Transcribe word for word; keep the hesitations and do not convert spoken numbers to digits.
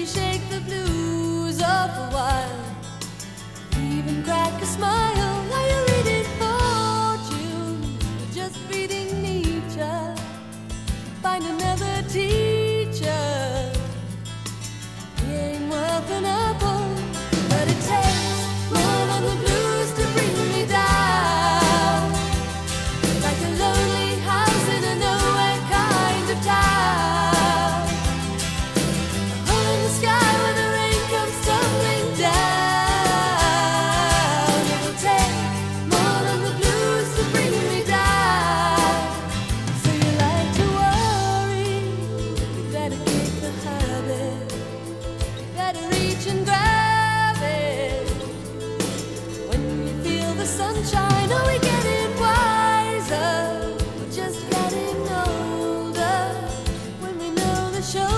maybe shake the blues off a while, even crack a smile. Are you reading Fortune or just reading Nietzsche? Find another teacher. He ain't worth an apple, but it takes more than the blues to bring me down, like a lonely house in a nowhere kind of town, a hole in the sky where the rain comes tumbling down. It'll take more than the blues to bring me down. So you like to worry, you better kick the habit, you better reach and grab it. When we feel the sunshine, are we getting wiser or just getting older? When we know the show